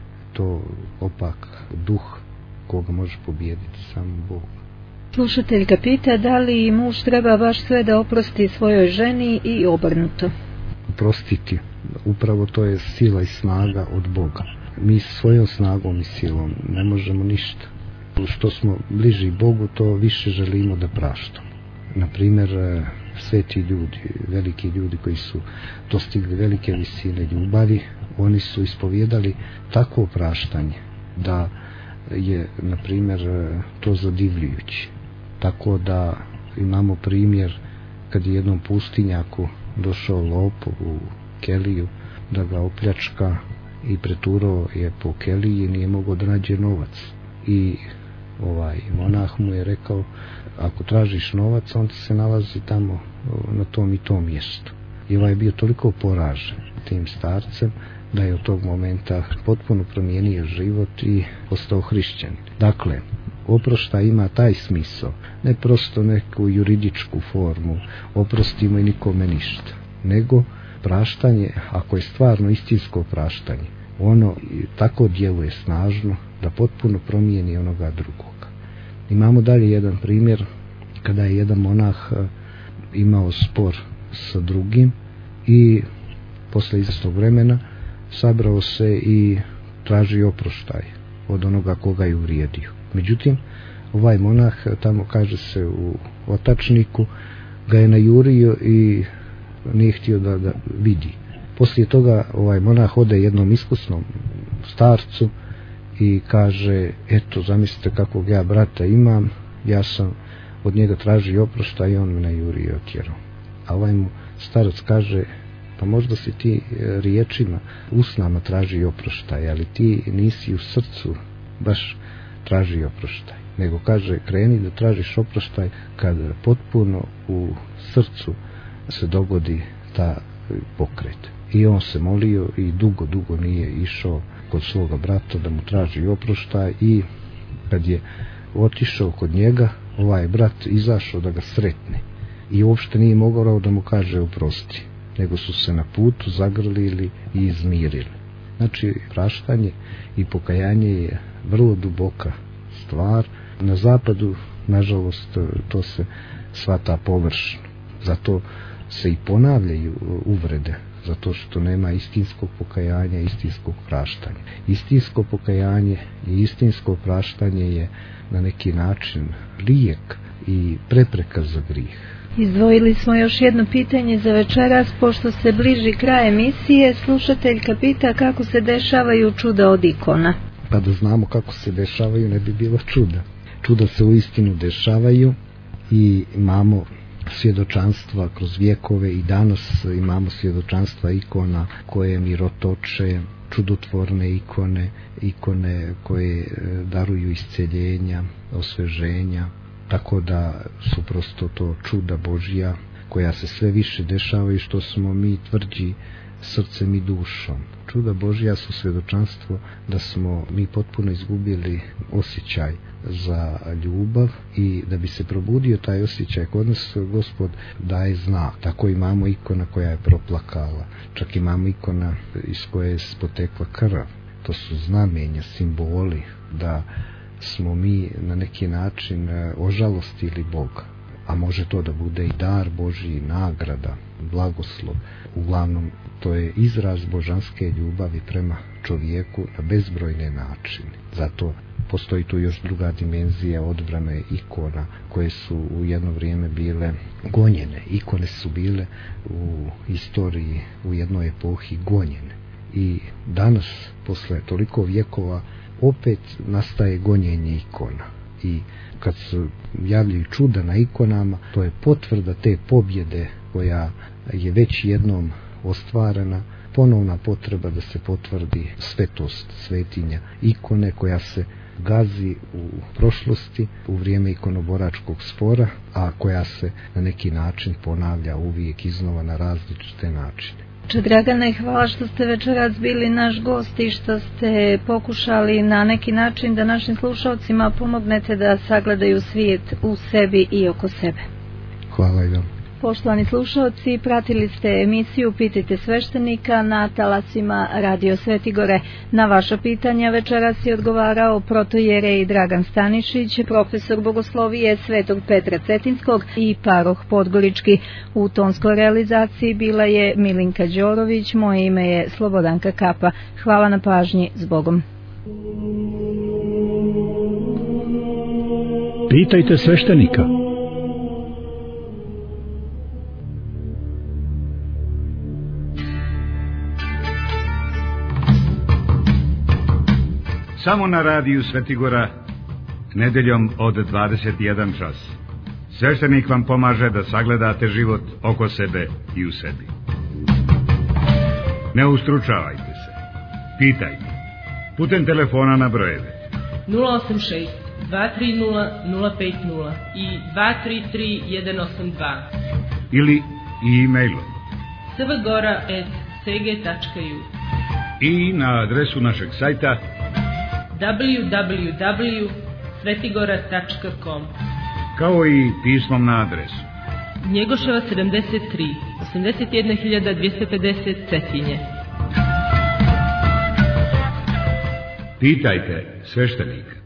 to opak duh koga može pobijediti samo Bog. Slušateljka pita da li muž treba baš sve da oprosti svojoj ženi i obrnuto. Oprostiti, upravo to je sila i snaga od Boga. Mi svojom snagom i silom ne možemo ništa. Što smo bliži Bogu, to više želimo da praštamo. Naprimjer, sveti ljudi, veliki ljudi koji su dostigli velike visine ljubavi, oni su ispovijedali takvo praštanje da je, na primjer, to zadivljujući. Tako da imamo primjer kad je jednom pustinjaku došao lopov u keliju da ga opljačka i preturao je po keliji i nije mogao da nađe novac. I ovaj monah mu je rekao, ako tražiš novac, on ti se nalazi tamo na tom i tom mjestu. I ovaj je bio toliko poražen tim starcem da je od tog momenta potpuno promijenio život i postao hrišćanin. Dakle, oprošta ima taj smisao, ne prosto neku juridičku formu, oprostimo i nikome ništa, nego praštanje, ako je stvarno istinsko praštanje, ono tako djeluje snažno da potpuno promijeni onoga drugoga. Imamo dalje jedan primjer kada je jedan monah imao spor sa drugim i posle izvjesnog vremena sabrao se i traži oproštaj od onoga koga je uvrijedio. Međutim, ovaj monah, tamo kaže se u otačniku, ga je najurio i nije htio da ga vidi. Poslije toga ovaj monah ode jednom iskusnom starcu i kaže, eto, zamislite kakvog ja brata imam, ja sam od njega tražio oproštaj i on me najurio i otjerao. A ovaj mu starac kaže, pa možda si ti riječima, usnama traži oproštaj, ali ti nisi u srcu baš traži oproštaj. Nego kaže, kreni da tražiš oproštaj kad potpuno u srcu se dogodi ta pokret. I on se molio i dugo, dugo nije išao kod svoga brata da mu traži oproštaj i kad je otišao kod njega, ovaj brat izašao da ga sretne i uopšte nije mogao da mu kaže oprosti, nego su se na putu zagrlili i izmirili. Znači, praštanje i pokajanje je vrlo duboka stvar. Na zapadu, nažalost, to se shvata površno. Zato se i ponavljaju uvrede, zato što nema istinskog pokajanja, istinskog praštanja. Istinsko pokajanje i istinsko praštanje je na neki način lijek i prepreka za grijeh. Izdvojili smo još jedno pitanje za večeras, pošto se bliži kraj emisije. Slušateljka pita kako se dešavaju čuda od ikona. Pa da znamo kako se dešavaju, ne bi bilo čuda. Čuda se uistinu dešavaju i imamo svjedočanstva kroz vjekove i danas imamo svjedočanstva ikona koje mirotoče, čudotvorne ikone, ikone koje daruju isceljenja, osveženja, tako da su prosto to čuda Božja koja se sve više dešavaju što smo mi tvrđi srcem i dušom. Čuda Božja su svjedočanstvo da smo mi potpuno izgubili osjećaj za ljubav i da bi se probudio taj osjećaj kod nas, Gospod daje znak. Tako imamo ikona koja je proplakala, čak imamo ikona iz koje je potekla krv. To su znamenja, simboli da smo mi na neki način ožalostili Boga. A može to da bude i dar Božji, nagrada, blagoslov. Uglavnom, to je izraz božanske ljubavi prema čovjeku na bezbrojne načine. Zato postoji tu još druga dimenzija odbrane ikona koje su u jedno vrijeme bile gonjene. Ikone su bile u istoriji u jednoj epohi gonjene. I danas, posle toliko vjekova, opet nastaje gonjenje ikona. I kad se javljaju čuda na ikonama, to je potvrda te pobjede koja je već jednom ostvarena, ponovna potreba da se potvrdi svetost svetinja ikone koja se gazi u prošlosti u vrijeme ikonoboračkog spora, a koja se na neki način ponavlja uvijek iznova na različite načine. Dragane, hvala što ste večeras bili naš gost i što ste pokušali na neki način da našim slušalcima pomognete da sagledaju svijet u sebi i oko sebe. Hvala i vam. Poštovani slušalci, pratili ste emisiju Pitajte sveštenika na talasima Radio Svetigore. Na vaša pitanja večeras je odgovarao protojerej Dragan Stanišić, profesor bogoslovije Svetog Petra Cetinskog i paroh Podgorički. U tonskoj realizaciji bila je Milinka Đorović, moje ime je Slobodanka Kapa. Hvala na pažnji, s Bogom. Pitajte sveštenika. Samo na radiju Svetigora, nedeljom od dvadeset jedan čas. Sveštenik vam pomaže da sagledate život oko sebe i u sebi. Ne ustručavajte se. Pitajte. Putem telefona na brojeve nula osam šest dva tri nula nula pet nula i dva tri tri jedan osam dva ili e-mailom svgora at s g tačka u i na adresu našeg sajta w w w tačka svetigora tačka com, kao i pismom na adresu Njegoševa sedamdeset tri, osamdeset jedna hiljada dvjesto pedeset Cetinje. Pitajte sveštenika.